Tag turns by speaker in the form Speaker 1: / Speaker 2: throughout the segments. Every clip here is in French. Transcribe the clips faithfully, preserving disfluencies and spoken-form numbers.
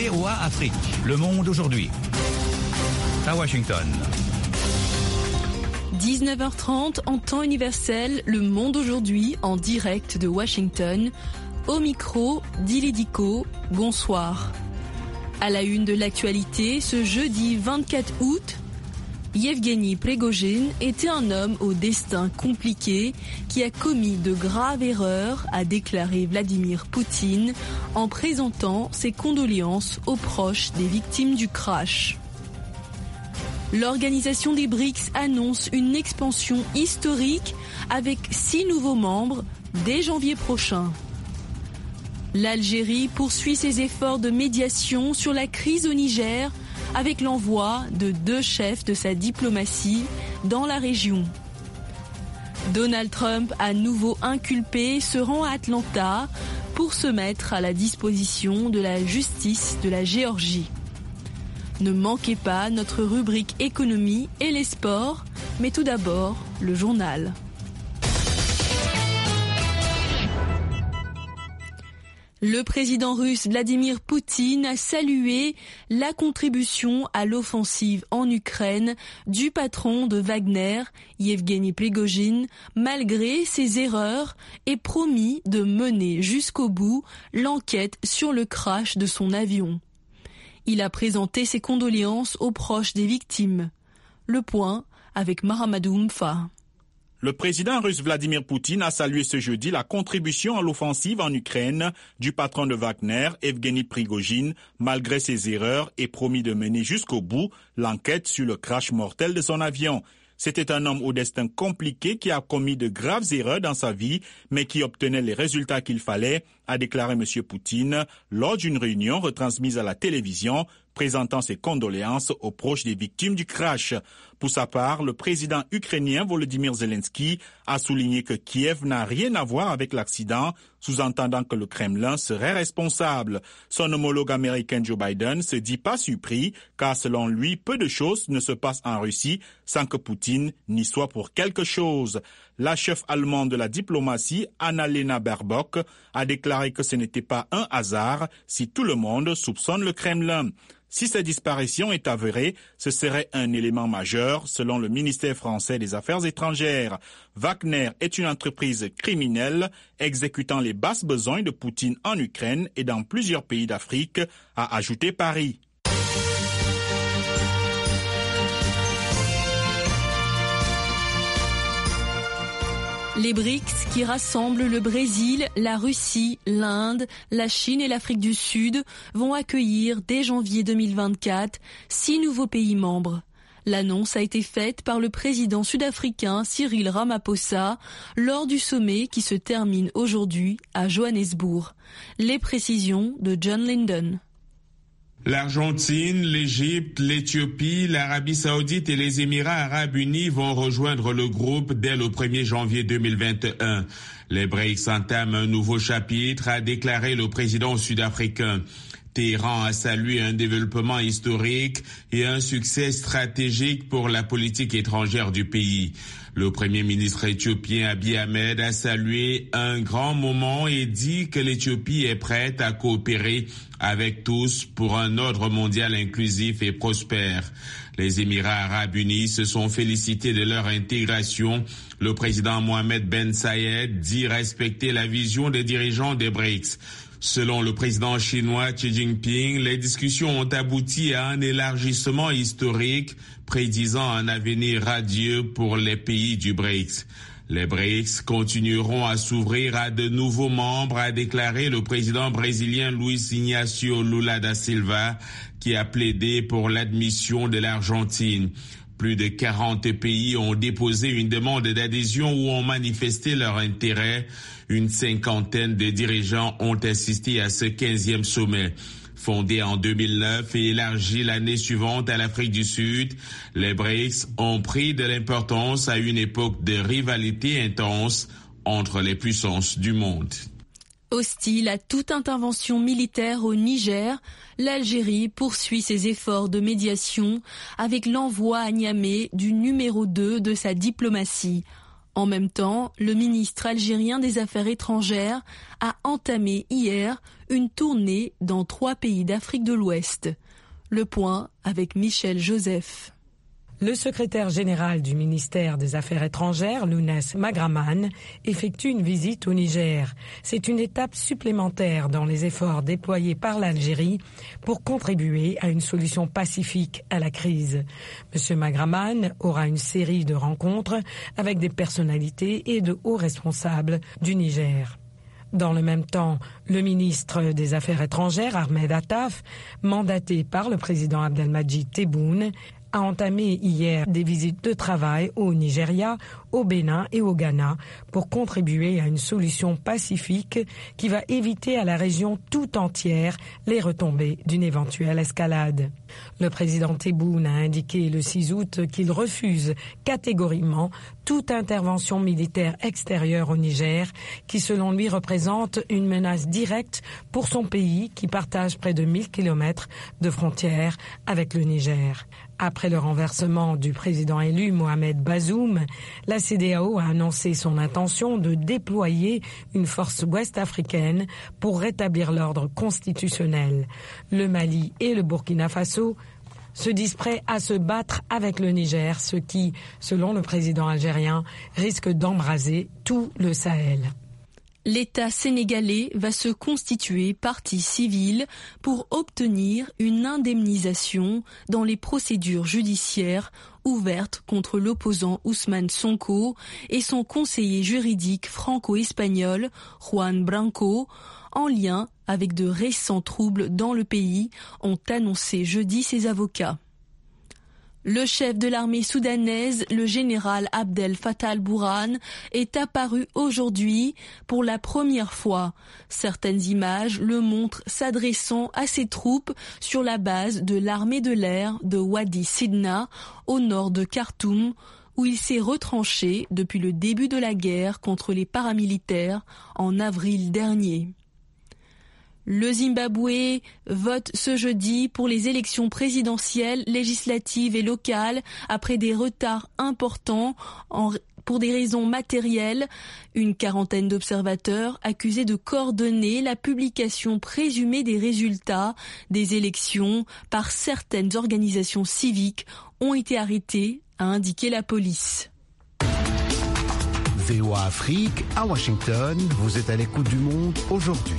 Speaker 1: V O A Afrique, Le Monde aujourd'hui. À Washington.
Speaker 2: dix-neuf heures trente en temps universel, Le Monde aujourd'hui en direct de Washington. Au micro, Dili Diko, bonsoir. À la une de l'actualité, ce jeudi vingt-quatre août, Yevgeny Prigojine était un homme au destin compliqué qui a commis de graves erreurs, a déclaré Vladimir Poutine en présentant ses condoléances aux proches des victimes du crash. L'organisation des BRICS annonce une expansion historique avec six nouveaux membres dès janvier prochain. L'Algérie poursuit ses efforts de médiation sur la crise au Niger avec l'envoi de deux chefs de sa diplomatie dans la région. Donald Trump, à nouveau inculpé, se rend à Atlanta pour se mettre à la disposition de la justice de la Géorgie. Ne manquez pas notre rubrique économie et les sports, mais tout d'abord, le journal. Le président russe Vladimir Poutine a salué la contribution à l'offensive en Ukraine du patron de Wagner, Yevgeny Prigojine, malgré ses erreurs, et promis de mener jusqu'au bout l'enquête sur le crash de son avion. Il a présenté ses condoléances aux proches des victimes. Le point avec Mahamadou Mfa.
Speaker 3: Le président russe Vladimir Poutine a salué ce jeudi la contribution à l'offensive en Ukraine du patron de Wagner, Evgeny Prigojine, malgré ses erreurs, et promis de mener jusqu'au bout l'enquête sur le crash mortel de son avion. C'était un homme au destin compliqué qui a commis de graves erreurs dans sa vie, mais qui obtenait les résultats qu'il fallait, a déclaré M. Poutine lors d'une réunion retransmise à la télévision, présentant ses condoléances aux proches des victimes du crash. Pour sa part, le président ukrainien Volodymyr Zelensky a souligné que Kiev n'a rien à voir avec l'accident, sous-entendant que le Kremlin serait responsable. Son homologue américain Joe Biden se dit pas surpris, car selon lui, peu de choses ne se passent en Russie sans que Poutine n'y soit pour quelque chose. La chef allemande de la diplomatie, Annalena Baerbock, a déclaré que ce n'était pas un hasard si tout le monde soupçonne le Kremlin. Si cette disparition est avérée, ce serait un élément majeur, selon le ministère français des Affaires étrangères. Wagner est une entreprise criminelle exécutant les basses besoins de Poutine en Ukraine et dans plusieurs pays d'Afrique, a ajouté Paris.
Speaker 2: Les BRICS, qui rassemblent le Brésil, la Russie, l'Inde, la Chine et l'Afrique du Sud, vont accueillir dès janvier deux mille vingt-quatre six nouveaux pays membres. L'annonce a été faite par le président sud-africain Cyril Ramaphosa lors du sommet qui se termine aujourd'hui à Johannesburg. Les précisions de John Linden.
Speaker 4: L'Argentine, l'Égypte, l'Éthiopie, l'Arabie Saoudite et les Émirats Arabes Unis vont rejoindre le groupe dès le premier janvier deux mille vingt et un. Les BRICS entament un nouveau chapitre, a déclaré le président sud-africain. Téhéran a salué un développement historique et un succès stratégique pour la politique étrangère du pays. Le premier ministre éthiopien Abiy Ahmed a salué un grand moment et dit que l'Éthiopie est prête à coopérer avec tous pour un ordre mondial inclusif et prospère. Les Émirats Arabes Unis se sont félicités de leur intégration. Le président Mohamed Ben Zayed dit respecter la vision des dirigeants des BRICS. Selon le président chinois Xi Jinping, les discussions ont abouti à un élargissement historique, prédisant un avenir radieux pour les pays du BRICS. Les BRICS continueront à s'ouvrir à de nouveaux membres, a déclaré le président brésilien Luiz Inácio Lula da Silva, qui a plaidé pour l'admission de l'Argentine. Plus de quarante pays ont déposé une demande d'adhésion ou ont manifesté leur intérêt. Une cinquantaine de dirigeants ont assisté à ce quinzième sommet. Fondé en deux mille neuf et élargi l'année suivante à l'Afrique du Sud, les BRICS ont pris de l'importance à une époque de rivalité intense entre les puissances du monde.
Speaker 2: Hostile à toute intervention militaire au Niger, l'Algérie poursuit ses efforts de médiation avec l'envoi à Niamey du numéro deux de sa diplomatie. En même temps, le ministre algérien des Affaires étrangères a entamé hier une tournée dans trois pays d'Afrique de l'Ouest. Le point avec Michel Joseph.
Speaker 5: Le secrétaire général du ministère des Affaires étrangères, Lounès Magraman, effectue une visite au Niger. C'est une étape supplémentaire dans les efforts déployés par l'Algérie pour contribuer à une solution pacifique à la crise. Monsieur Magraman aura une série de rencontres avec des personnalités et de hauts responsables du Niger. Dans le même temps, le ministre des Affaires étrangères, Ahmed Attaf, mandaté par le président Abdelmadjid Tebboune, a entamé hier des visites de travail au Nigeria, au Bénin et au Ghana pour contribuer à une solution pacifique qui va éviter à la région tout entière les retombées d'une éventuelle escalade. Le président Tebboune a indiqué le six août qu'il refuse catégoriquement toute intervention militaire extérieure au Niger qui, selon lui, représente une menace directe pour son pays qui partage près de mille kilomètres de frontières avec le Niger. Après le renversement du président élu Mohamed Bazoum, la C E D E A O a annoncé son intention de déployer une force ouest-africaine pour rétablir l'ordre constitutionnel. Le Mali et le Burkina Faso se disent prêts à se battre avec le Niger, ce qui, selon le président algérien, risque d'embraser tout le Sahel.
Speaker 2: L'État sénégalais va se constituer partie civile pour obtenir une indemnisation dans les procédures judiciaires ouvertes contre l'opposant Ousmane Sonko et son conseiller juridique franco-espagnol Juan Branco, en lien avec de récents troubles dans le pays, ont annoncé jeudi ses avocats. Le chef de l'armée soudanaise, le général Abdel Fattah al-Burhan, est apparu aujourd'hui pour la première fois. Certaines images le montrent s'adressant à ses troupes sur la base de l'armée de l'air de Wadi Sidna, au nord de Khartoum, où il s'est retranché depuis le début de la guerre contre les paramilitaires en avril dernier. Le Zimbabwe vote ce jeudi pour les élections présidentielles, législatives et locales après des retards importants en, pour des raisons matérielles. Une quarantaine d'observateurs accusés de coordonner la publication présumée des résultats des élections par certaines organisations civiques ont été arrêtés, a indiqué la police.
Speaker 6: V O A Afrique, à Washington, vous êtes à l'écoute du Monde aujourd'hui.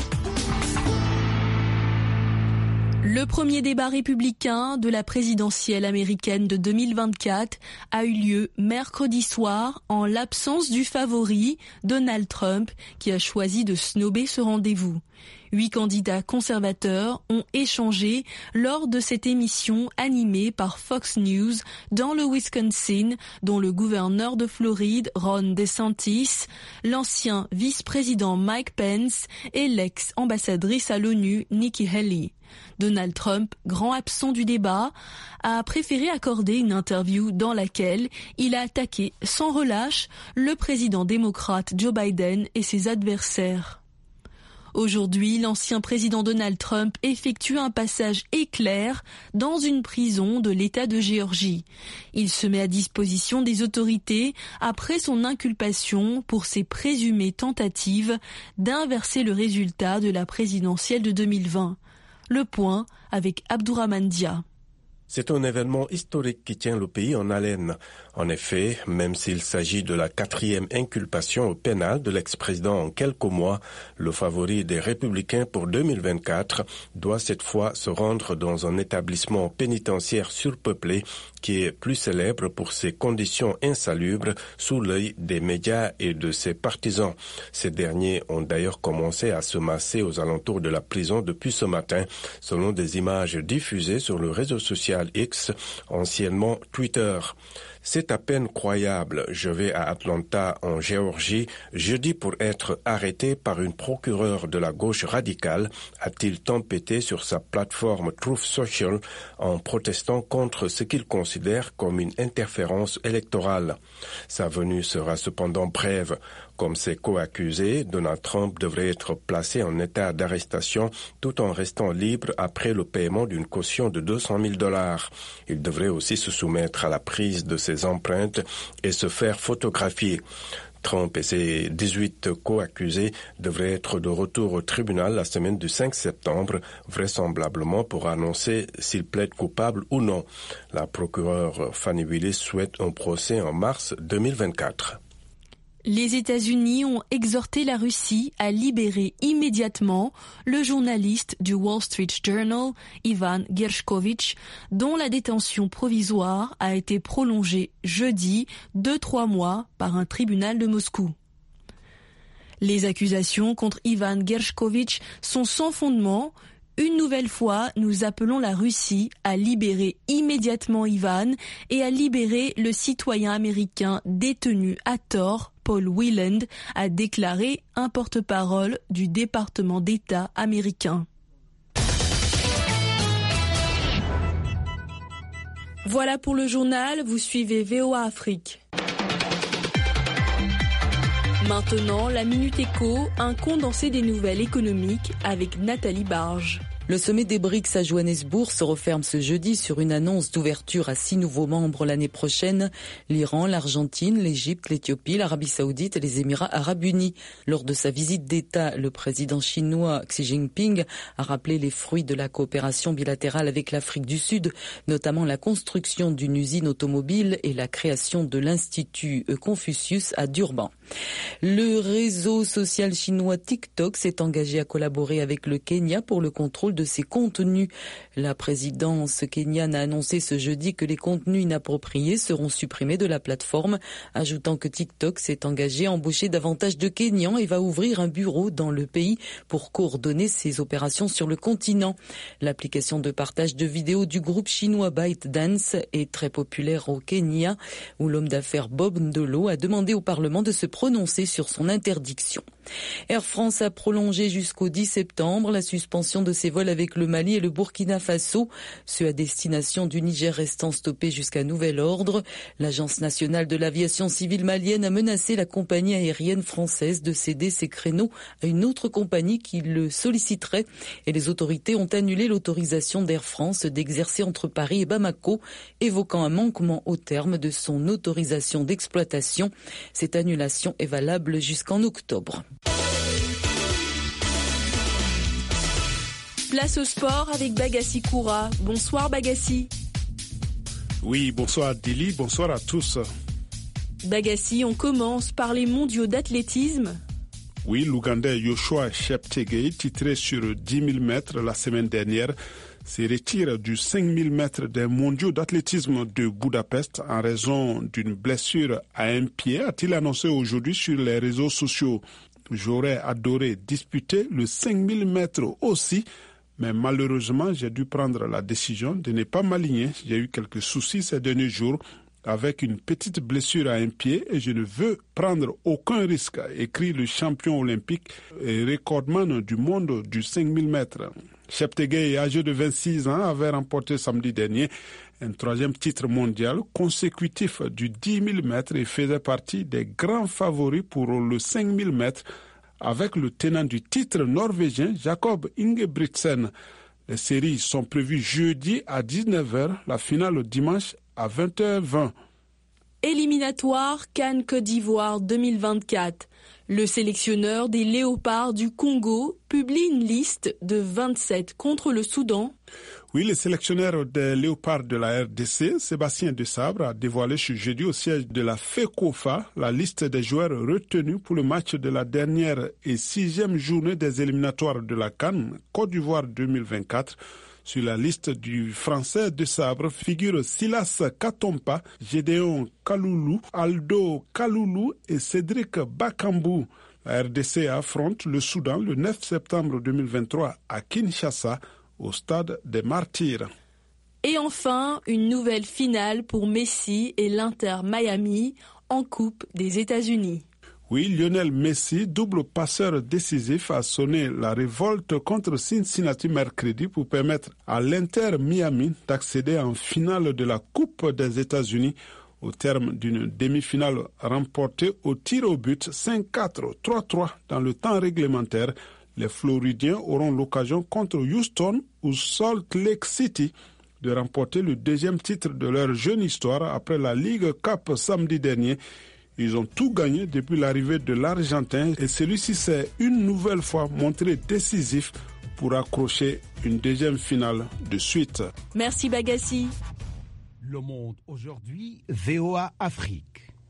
Speaker 2: Le premier débat républicain de la présidentielle américaine de deux mille vingt-quatre a eu lieu mercredi soir en l'absence du favori, Donald Trump, qui a choisi de snober ce rendez-vous. Huit candidats conservateurs ont échangé lors de cette émission animée par Fox News dans le Wisconsin, dont le gouverneur de Floride, Ron DeSantis, l'ancien vice-président Mike Pence et l'ex-ambassadrice à l'ONU, Nikki Haley. Donald Trump, grand absent du débat, a préféré accorder une interview dans laquelle il a attaqué sans relâche le président démocrate Joe Biden et ses adversaires. Aujourd'hui, l'ancien président Donald Trump effectue un passage éclair dans une prison de l'État de Géorgie. Il se met à disposition des autorités après son inculpation pour ses présumées tentatives d'inverser le résultat de la présidentielle de deux mille vingt. Le point avec Abdourahmane Dia.
Speaker 7: C'est un événement historique qui tient le pays en haleine. En effet, même s'il s'agit de la quatrième inculpation au pénal de l'ex-président en quelques mois, le favori des Républicains pour deux mille vingt-quatre doit cette fois se rendre dans un établissement pénitentiaire surpeuplé qui est plus célèbre pour ses conditions insalubres sous l'œil des médias et de ses partisans. Ces derniers ont d'ailleurs commencé à se masser aux alentours de la prison depuis ce matin, selon des images diffusées sur le réseau social X, anciennement Twitter. C'est à peine croyable. Je vais à Atlanta, en Géorgie, jeudi pour être arrêté par une procureure de la gauche radicale, a-t-il tempêté sur sa plateforme Truth Social en protestant contre ce qu'il considère comme une interférence électorale. Sa venue sera cependant brève. Comme ses co-accusés, Donald Trump devrait être placé en état d'arrestation tout en restant libre après le paiement d'une caution de deux cent mille dollars. Il devrait aussi se soumettre à la prise de ses empreintes et se faire photographier. Trump et ses dix-huit co-accusés devraient être de retour au tribunal la semaine du cinq septembre, vraisemblablement pour annoncer s'ils plaident coupables ou non. La procureure Fannie Willis souhaite un procès en mars deux mille vingt-quatre.
Speaker 2: Les États-Unis ont exhorté la Russie à libérer immédiatement le journaliste du Wall Street Journal, Ivan Gershkovich, dont la détention provisoire a été prolongée jeudi de trois mois par un tribunal de Moscou. Les accusations contre Ivan Gershkovich sont sans fondement. Une nouvelle fois, nous appelons la Russie à libérer immédiatement Ivan et à libérer le citoyen américain détenu à tort, Paul Whelan, a déclaré un porte-parole du département d'État américain. Voilà pour le journal, vous suivez V O A Afrique. Maintenant, la Minute Éco, un condensé des nouvelles économiques avec Nathalie Barge.
Speaker 8: Le sommet des BRICS à Johannesburg se referme ce jeudi sur une annonce d'ouverture à six nouveaux membres l'année prochaine. L'Iran, l'Argentine, l'Égypte, l'Éthiopie, l'Arabie Saoudite et les Émirats Arabes Unis. Lors de sa visite d'État, le président chinois Xi Jinping a rappelé les fruits de la coopération bilatérale avec l'Afrique du Sud, notamment la construction d'une usine automobile et la création de l'Institut Confucius à Durban. Le réseau social chinois TikTok s'est engagé à collaborer avec le Kenya pour le contrôle de ses contenus. La présidence kenyane a annoncé ce jeudi que les contenus inappropriés seront supprimés de la plateforme, ajoutant que TikTok s'est engagé à embaucher davantage de Kenyans et va ouvrir un bureau dans le pays pour coordonner ses opérations sur le continent. L'application de partage de vidéos du groupe chinois ByteDance est très populaire au Kenya, où l'homme d'affaires Bob Ndolo a demandé au Parlement de se prononcer sur son interdiction. Air France a prolongé jusqu'au dix septembre la suspension de ses vols avec le Mali et le Burkina Faso, ceux à destination du Niger restant stoppés jusqu'à nouvel ordre. L'Agence nationale de l'aviation civile malienne a menacé la compagnie aérienne française de céder ses créneaux à une autre compagnie qui le solliciterait et les autorités ont annulé l'autorisation d'Air France d'exercer entre Paris et Bamako, évoquant un manquement au terme de son autorisation d'exploitation. Cette annulation est valable jusqu'en octobre.
Speaker 2: Place au sport avec Bagassi Koura. Bonsoir Bagassi.
Speaker 9: Oui, bonsoir Dili, bonsoir à tous.
Speaker 2: Bagassi, on commence par les mondiaux d'athlétisme.
Speaker 9: Oui, l'Ougandais Yoshua Cheptegei, titré sur dix mille mètres la semaine dernière, se retire du cinq mille mètres des mondiaux d'athlétisme de Budapest en raison d'une blessure à un pied, a-t-il annoncé aujourd'hui sur les réseaux sociaux. J'aurais adoré disputer le cinq mille mètres aussi, mais malheureusement, j'ai dû prendre la décision de ne pas m'aligner. J'ai eu quelques soucis ces derniers jours avec une petite blessure à un pied et je ne veux prendre aucun risque, écrit le champion olympique et recordman du monde du cinq mille mètres. Cheptegei, âgé de vingt-six ans, avait remporté samedi dernier un troisième titre mondial consécutif du dix mille mètres et faisait partie des grands favoris pour le cinq mille mètres avec le tenant du titre norvégien Jakob Ingebrigtsen. Les séries sont prévues jeudi à dix-neuf heures, la finale dimanche à vingt heures vingt.
Speaker 2: Éliminatoire CAN Côte d'Ivoire deux mille vingt-quatre. Le sélectionneur des Léopards du Congo publie une liste de vingt-sept contre le Soudan.
Speaker 9: Oui, le sélectionneur des Léopards de la R D C, Sébastien Desabre, a dévoilé ce jeudi au siège de la FECOFA la liste des joueurs retenus pour le match de la dernière et sixième journée des éliminatoires de la CAN Côte d'Ivoire deux mille vingt-quatre. Sur la liste du français Desabre figurent Silas Katompa, Gédéon Kaloulou, Aldo Kaloulou et Cédric Bakambou. La R D C affronte le Soudan le neuf septembre deux mille vingt-trois à Kinshasa, au stade des Martyrs.
Speaker 2: Et enfin, une nouvelle finale pour Messi et l'Inter Miami en Coupe des États-Unis.
Speaker 9: Oui, Lionel Messi, double passeur décisif, a sonné la révolte contre Cincinnati mercredi pour permettre à l'Inter Miami d'accéder en finale de la Coupe des États-Unis Au terme d'une demi-finale remportée au tir au but cinq quatre, trois trois dans le temps réglementaire, les Floridiens auront l'occasion contre Houston ou Salt Lake City de remporter le deuxième titre de leur jeune histoire après la Ligue Cup samedi dernier. Ils ont tout gagné depuis l'arrivée de l'Argentin et celui-ci s'est une nouvelle fois montré décisif pour accrocher une deuxième finale de suite.
Speaker 2: Merci Bagassi.
Speaker 6: Le Monde aujourd'hui, V O A Afrique.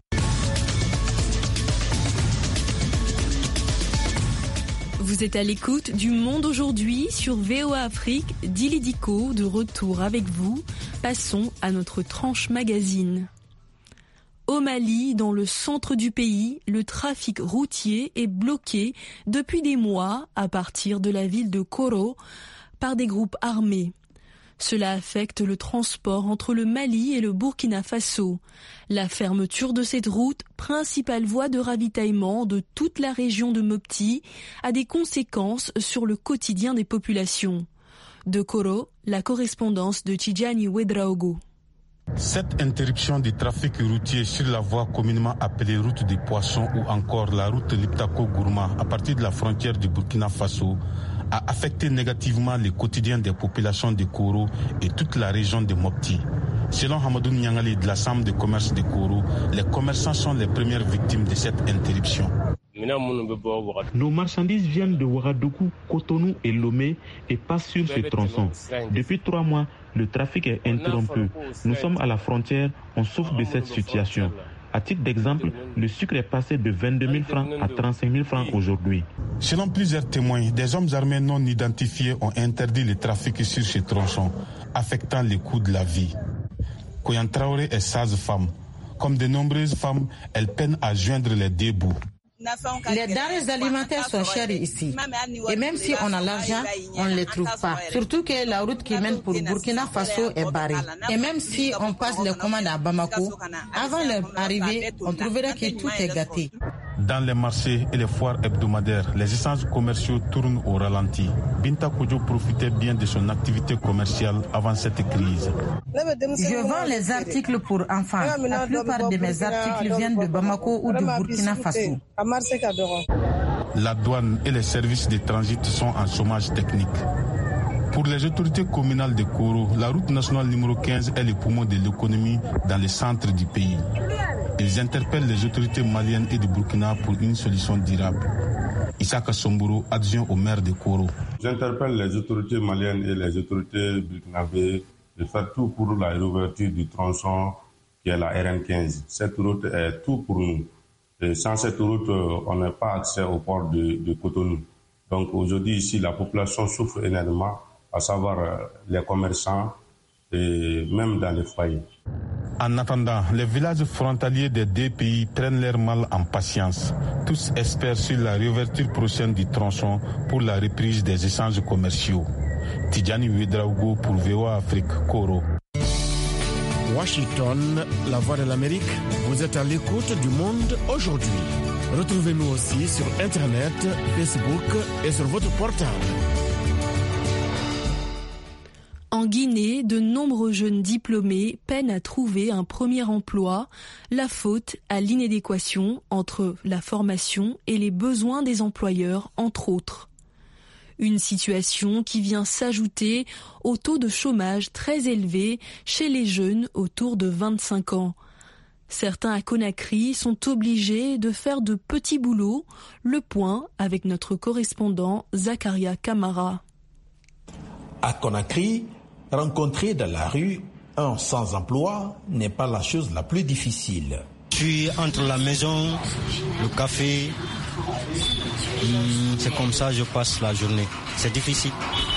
Speaker 2: Vous êtes à l'écoute du Monde aujourd'hui sur V O A Afrique. Dili Diko de retour avec vous. Passons à notre tranche magazine. Au Mali, dans le centre du pays, le trafic routier est bloqué depuis des mois à partir de la ville de Koro par des groupes armés. Cela affecte le transport entre le Mali et le Burkina Faso. La fermeture de cette route, principale voie de ravitaillement de toute la région de Mopti, a des conséquences sur le quotidien des populations. De Koro, la correspondance de Tidjani Ouedraogo.
Speaker 10: Cette interruption du trafic routier sur la voie communément appelée route des poissons ou encore la route Liptako-Gourma à partir de la frontière du Burkina Faso a affecté négativement le quotidien des populations de Koro et toute la région de Mopti. Selon Hamadou Nyangali de la Chambre de commerce de Koro, les commerçants sont les premières victimes de cette interruption.
Speaker 11: Nos marchandises viennent de Ouagadougou, Cotonou et Lomé et passent sur ce tronçon. Depuis trois mois, le trafic est interrompu. Nous sommes à la frontière, on souffre de cette situation. À titre d'exemple, le sucre est passé de vingt-deux mille francs à trente-cinq mille francs aujourd'hui.
Speaker 10: Selon plusieurs témoins, des hommes armés non identifiés ont interdit le trafic sur ce tronçon, affectant le coût de la vie. Koyan Traoré est sage-femme. Comme de nombreuses femmes, elle peine à joindre les deux bouts.
Speaker 12: Les denrées alimentaires sont chères ici. Et même si on a l'argent, on ne les trouve pas. Surtout que la route qui mène pour Burkina Faso est barrée. Et même si on passe les commandes à Bamako, avant leur arrivée, on trouverait que tout est gâté.
Speaker 10: Dans les marchés et les foires hebdomadaires, les échanges commerciaux tournent au ralenti. Binta Kodjo profitait bien de son activité commerciale avant cette crise.
Speaker 12: Je vends les articles pour enfants. La plupart de mes articles viennent de Bamako ou de Burkina Faso.
Speaker 10: La douane et les services de transit sont en chômage technique. Pour les autorités communales de Koro, la route nationale numéro quinze est le poumon de l'économie dans le centre du pays. Ils interpellent les autorités maliennes et du Burkina pour une solution durable. Issaka Somboro, adjoint au maire de Koro.
Speaker 13: J'interpelle les autorités maliennes et les autorités burkinabées de faire tout pour la réouverture du tronçon qui est la R N quinze. Cette route est tout pour nous. Et sans cette route, on n'a pas accès au port de, de Cotonou. Donc aujourd'hui, ici, la population souffre énormément, à savoir les commerçants et même dans les foyers.
Speaker 10: En attendant, les villages frontaliers des deux pays prennent leur mal en patience. Tous espèrent sur la réouverture prochaine du tronçon pour la reprise des échanges commerciaux. Tidjani Ouedraogo pour V O A Afrique, Koro.
Speaker 6: Washington, la voix de l'Amérique, vous êtes à l'écoute du Monde aujourd'hui. Retrouvez-nous aussi sur Internet, Facebook et sur votre portable.
Speaker 2: En Guinée, de nombreux jeunes diplômés peinent à trouver un premier emploi, la faute à l'inadéquation entre la formation et les besoins des employeurs, entre autres. Une situation qui vient s'ajouter au taux de chômage très élevé chez les jeunes autour de vingt-cinq ans. Certains à Conakry sont obligés de faire de petits boulots, le point avec notre correspondant Zakaria Kamara.
Speaker 14: À Conakry, rencontrer dans la rue un sans-emploi n'est pas la chose la plus difficile.
Speaker 15: Je suis entre la maison, le café, c'est comme ça que je passe la journée. C'est difficile.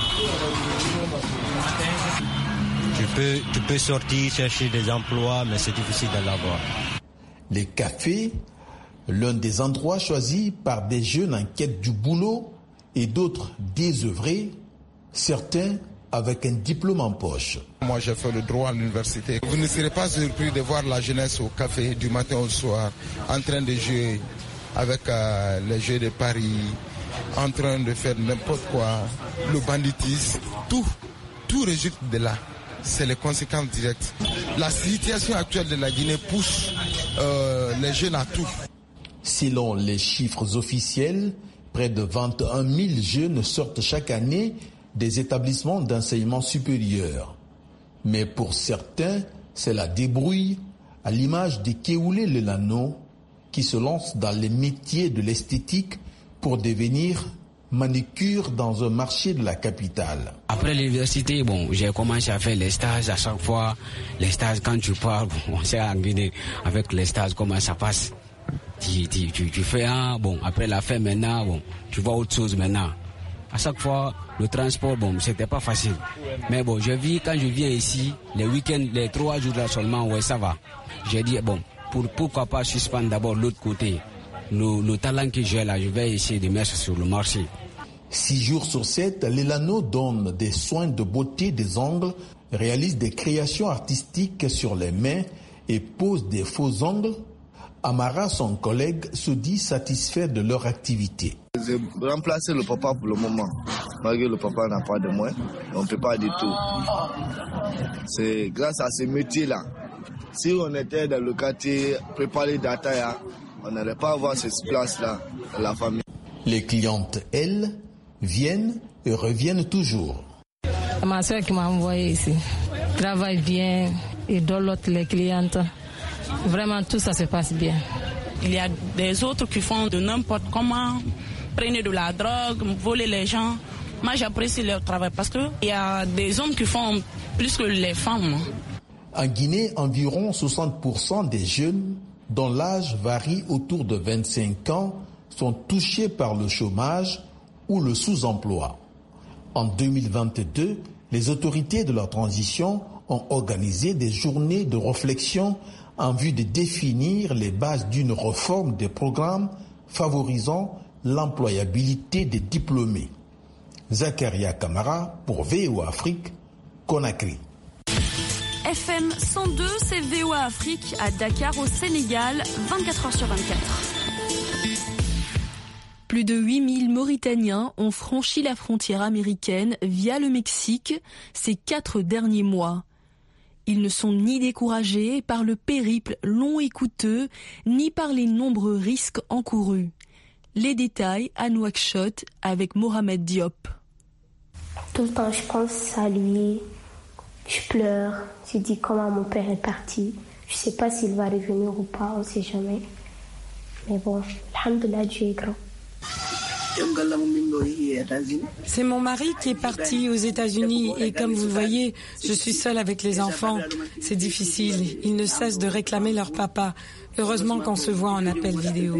Speaker 15: Tu peux, tu peux sortir chercher des emplois, mais c'est difficile d'en avoir.
Speaker 14: Les cafés, l'un des endroits choisis par des jeunes en quête du boulot et d'autres désœuvrés, certains avec un diplôme en poche.
Speaker 16: Moi, j'ai fait le droit à l'université. Vous ne serez pas surpris de voir la jeunesse au café du matin au soir, en train de jouer avec euh, les jeux de Paris, en train de faire n'importe quoi, le banditisme, tout, tout résulte de là. C'est les conséquences directes. La situation actuelle de la Guinée pousse euh, les jeunes à tout.
Speaker 14: Selon les chiffres officiels, près de vingt et un mille jeunes sortent chaque année des établissements d'enseignement supérieur. Mais pour certains, c'est la débrouille, à l'image de Keoulé Lelano, qui se lance dans les métiers de l'esthétique pour devenir manicure dans un marché de la capitale.
Speaker 17: Après l'université, bon, j'ai commencé à faire les stages à chaque fois. Les stages, quand tu pars, on sait en Guinée, avec les stages, comment ça passe. Tu, tu, tu, tu fais un, bon, après la fin maintenant, bon, tu vois autre chose maintenant. À chaque fois, le transport, bon, c'était pas facile. Mais bon, je vis, quand je viens ici, les week-ends, les trois jours là seulement, ouais, ça va. J'ai dit, bon, pour, pourquoi pas suspendre d'abord l'autre côté. Le, le talent que j'ai là, je vais essayer de mettre sur le marché.
Speaker 14: Six jours sur sept, Lelano donne des soins de beauté des ongles, réalise des créations artistiques sur les mains et pose des faux ongles. Amara, son collègue, se dit satisfait de leur activité.
Speaker 18: J'ai remplacé le papa pour le moment. Malgré le papa n'a pas de moyens, on ne peut pas du tout. C'est grâce à ce métier-là. Si on était dans le quartier préparé d'Ataya, on n'allait pas avoir cette place-là dans la famille.
Speaker 14: Les clientes, elles, viennent et reviennent toujours.
Speaker 19: Ma soeur qui m'a envoyé ici travaille bien et dolote les clientes. Vraiment, tout ça se passe bien.
Speaker 20: Il y a des autres qui font de n'importe comment, prennent de la drogue, voler les gens. Moi, j'apprécie leur travail parce qu'il y a des hommes qui font plus que les femmes.
Speaker 14: En Guinée, environ soixante pour cent des jeunes, dont l'âge varie autour de vingt-cinq ans, sont touchés par le chômage ou le sous-emploi. En deux mille vingt-deux, les autorités de la transition ont organisé des journées de réflexion en vue de définir les bases d'une réforme des programmes favorisant l'employabilité des diplômés. Zakaria Kamara pour V O A Afrique, Conakry.
Speaker 2: F M cent deux, c'est V O A Afrique à Dakar au Sénégal, vingt-quatre heures sur vingt-quatre. Plus de huit mille Mauritaniens ont franchi la frontière américaine via le Mexique ces quatre derniers mois. Ils ne sont ni découragés par le périple long et coûteux, ni par les nombreux risques encourus. Les détails à Nouakchott avec Mohamed Diop.
Speaker 21: Tout le temps, je pense à lui, je pleure, je dis comment mon père est parti. Je ne sais pas s'il va revenir ou pas, on ne sait jamais. Mais bon, alhamdoulilah, Dieu est grand.
Speaker 5: C'est mon mari qui est parti aux États-Unis et comme vous le voyez, je suis seule avec les enfants. C'est difficile. Ils ne cessent de réclamer leur papa. Heureusement qu'on se voit en appel vidéo.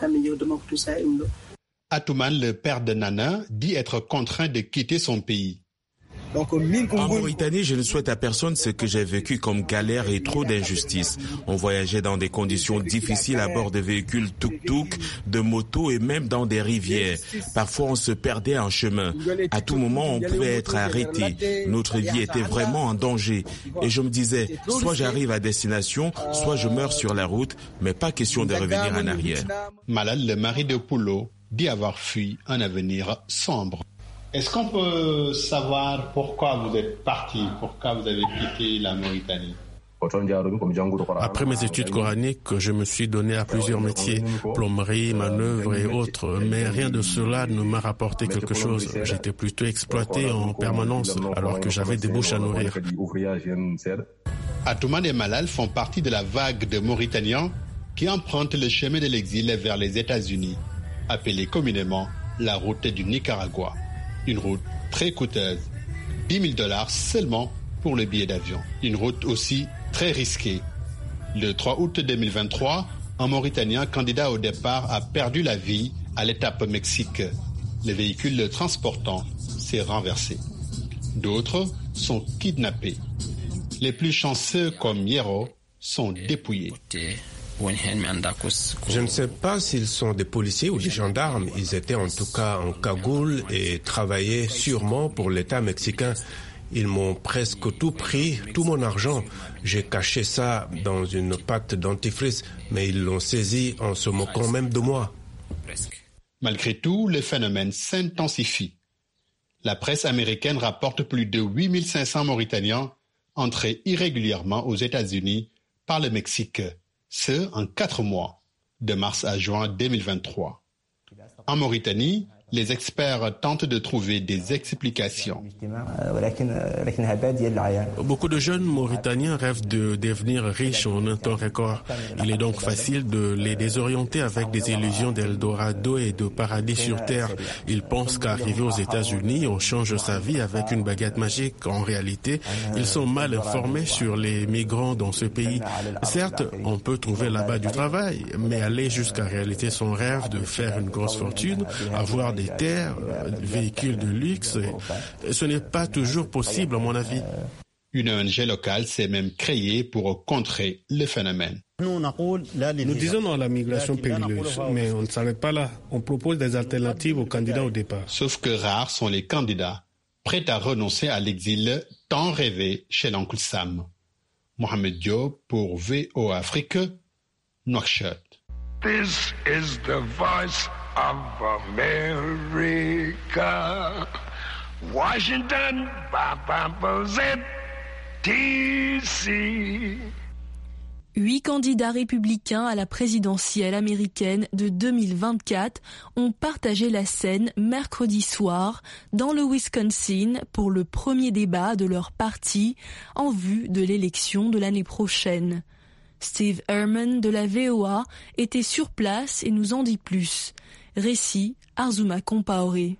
Speaker 22: Atouman, le père de Nana, dit être contraint de quitter son pays.
Speaker 23: En Mauritanie, je ne souhaite à personne ce que j'ai vécu comme galère et trop d'injustice. On voyageait dans des conditions difficiles à bord de véhicules tuk-tuk, de motos et même dans des rivières. Parfois, on se perdait en chemin. À tout moment, on pouvait être arrêté. Notre vie était vraiment en danger. Et je me disais, soit j'arrive à destination, soit je meurs sur la route, mais pas question de revenir en arrière.
Speaker 22: Malal, le mari de Poulo, dit avoir fui un avenir sombre. Est-ce qu'on peut savoir pourquoi vous êtes parti, pourquoi vous avez quitté la Mauritanie?
Speaker 24: Après mes études coraniques, je me suis donné à plusieurs métiers, plomberie, manœuvre et autres, mais rien de cela ne m'a rapporté quelque chose. J'étais plutôt exploité en permanence alors que j'avais des bouches à nourrir.
Speaker 22: Atouman et Malal font partie de la vague de Mauritaniens qui empruntent le chemin de l'exil vers les États-Unis, appelée communément la route du Nicaragua. Une route très coûteuse, dix mille dollars seulement pour le billet d'avion. Une route aussi très risquée. Le trois août deux mille vingt-trois, un Mauritanien candidat au départ a perdu la vie à l'étape Mexique. Le véhicule le transportant s'est renversé. D'autres sont kidnappés. Les plus chanceux, comme Yero, sont dépouillés.
Speaker 7: Je ne sais pas s'ils sont des policiers ou des gendarmes. Ils étaient en tout cas en cagoule et travaillaient sûrement pour l'État mexicain. Ils m'ont presque tout pris, tout mon argent. J'ai caché ça dans une pâte dentifrice, mais ils l'ont saisi en se moquant même de moi.
Speaker 22: Malgré tout, le phénomène s'intensifie. La presse américaine rapporte plus de huit mille cinq cents Mauritaniens entrés irrégulièrement aux États-Unis par le Mexique, ce en quatre mois, de mars à juin deux mille vingt-trois. En Mauritanie, les experts tentent de trouver des explications.
Speaker 24: Beaucoup de jeunes Mauritaniens rêvent de devenir riches en un temps record. Il est donc facile de les désorienter avec des illusions d'Eldorado et de paradis sur terre. Ils pensent qu'arriver aux États-Unis, on change sa vie avec une baguette magique. En réalité, ils sont mal informés sur les migrants dans ce pays. Certes, on peut trouver là-bas du travail, mais aller jusqu'à réaliser son rêve de faire une grosse fortune, avoir des terres, véhicules de luxe, ce n'est pas toujours possible à mon avis.
Speaker 22: Une O N G locale s'est même créée pour contrer le phénomène.
Speaker 24: Nous disons non à la migration périlleuse, mais on ne s'arrête pas là. On propose des alternatives aux candidats au départ.
Speaker 22: Sauf que rares sont les candidats prêts à renoncer à l'exil tant rêvé chez l'oncle Sam. Mohamed Diop pour V O A Afrique, Nouakchott.
Speaker 1: This is the voice of America. Washington, D C
Speaker 2: Huit candidats républicains à la présidentielle américaine de deux mille vingt-quatre ont partagé la scène mercredi soir dans le Wisconsin pour le premier débat de leur parti en vue de l'élection de l'année prochaine. Steve Herman de la V O A était sur place et nous en dit plus. Récit Arzuma Compaoré.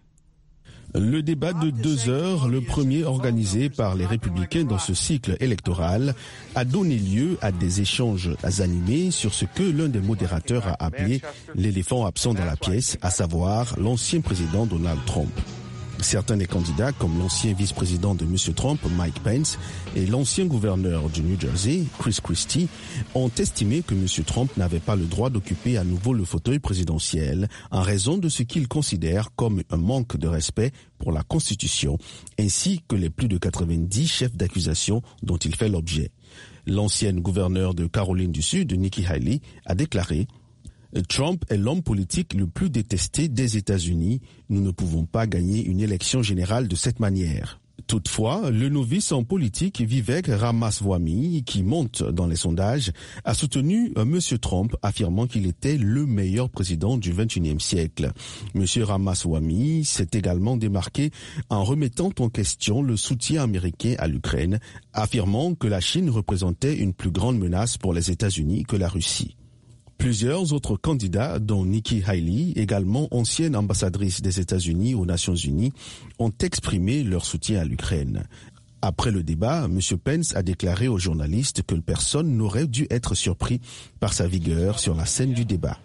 Speaker 6: Le débat de deux heures, le premier organisé par les Républicains dans ce cycle électoral, a donné lieu à des échanges animés sur ce que l'un des modérateurs a appelé l'éléphant absent dans la pièce, à savoir l'ancien président Donald Trump. Certains des candidats, comme l'ancien vice-président de M. Trump, Mike Pence, et l'ancien gouverneur du New Jersey, Chris Christie, ont estimé que M. Trump n'avait pas le droit d'occuper à nouveau le fauteuil présidentiel en raison de ce qu'ils considèrent comme un manque de respect pour la Constitution, ainsi que les plus de quatre-vingt-dix chefs d'accusation dont il fait l'objet. L'ancienne gouverneure de Caroline du Sud, Nikki Haley, a déclaré « Trump est l'homme politique le plus détesté des États-Unis. Nous ne pouvons pas gagner une élection générale de cette manière. » Toutefois, le novice en politique Vivek Ramaswamy, qui monte dans les sondages, a soutenu M. Trump, affirmant qu'il était le meilleur président du vingt et unième siècle. M. Ramaswamy s'est également démarqué en remettant en question le soutien américain à l'Ukraine, affirmant que la Chine représentait une plus grande menace pour les États-Unis que la Russie. Plusieurs autres candidats, dont Nikki Haley, également ancienne ambassadrice des États-Unis aux Nations Unies, ont exprimé leur soutien à l'Ukraine. Après le débat, M. Pence a déclaré aux journalistes que personne n'aurait dû être surpris par sa vigueur sur la scène du débat.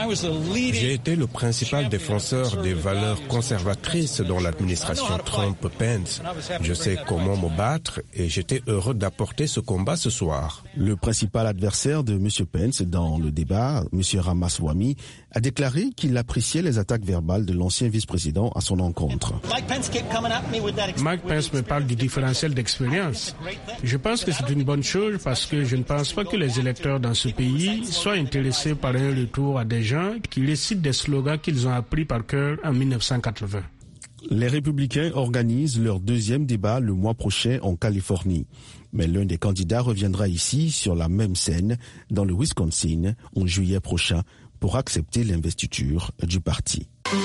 Speaker 7: J'ai été le principal défenseur des valeurs conservatrices dans l'administration Trump-Pence. Je sais comment me battre et j'étais heureux d'apporter ce combat ce soir.
Speaker 6: Le principal adversaire de M. Pence dans le débat, M. Ramaswamy, a déclaré qu'il appréciait les attaques verbales de l'ancien vice-président à son encontre.
Speaker 24: Mike Pence me parle du différentiel d'expérience. Je pense que c'est une bonne chose parce que je ne pense pas que les électeurs dans ce pays soient intéressés par un retour à des gens qui récitent des slogans qu'ils ont appris par cœur en mille neuf cent quatre-vingts.
Speaker 6: Les Républicains organisent leur deuxième débat le mois prochain en Californie. Mais l'un des candidats reviendra ici sur la même scène dans le Wisconsin en juillet prochain pour accepter l'investiture du parti.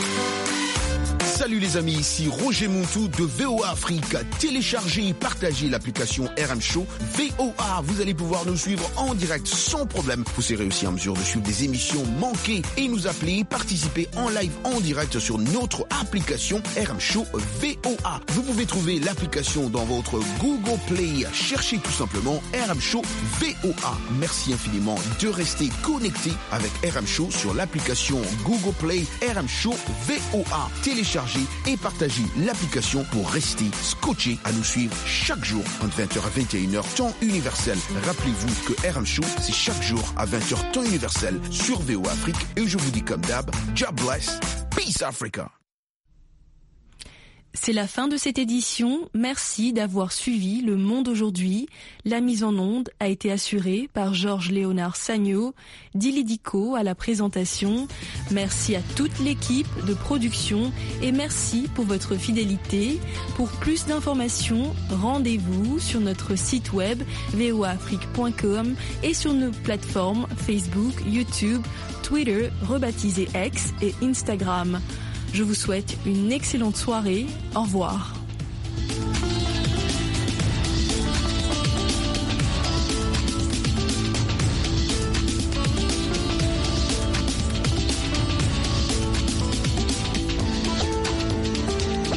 Speaker 3: Salut les amis, ici Roger Montou de V O A Afrique. Téléchargez et partagez l'application R M Show V O A. Vous allez pouvoir nous suivre en direct sans problème. Vous serez aussi en mesure de suivre des émissions manquées et nous appeler, participer en live en direct sur notre application R M Show V O A. Vous pouvez trouver l'application dans votre Google Play. Cherchez tout simplement R M Show V O A. Merci infiniment de rester connecté avec R M Show sur l'application Google Play R M Show V O A. Téléchargez et partagez l'application pour rester scotché à nous suivre chaque jour entre vingt heures à vingt et une heures temps universel. Rappelez-vous que R M Show, c'est chaque jour à vingt heures temps universel sur V O A Afrique. Et je vous dis comme d'hab, God bless, peace Africa.
Speaker 2: C'est la fin de cette édition. Merci d'avoir suivi Le Monde aujourd'hui. La mise en onde a été assurée par Georges Léonard Sagno, Dili Diko à la présentation. Merci à toute l'équipe de production et merci pour votre fidélité. Pour plus d'informations, rendez-vous sur notre site web v o a afrique point com et sur nos plateformes Facebook, YouTube, Twitter, rebaptisé X et Instagram. Je vous souhaite une excellente soirée. Au revoir.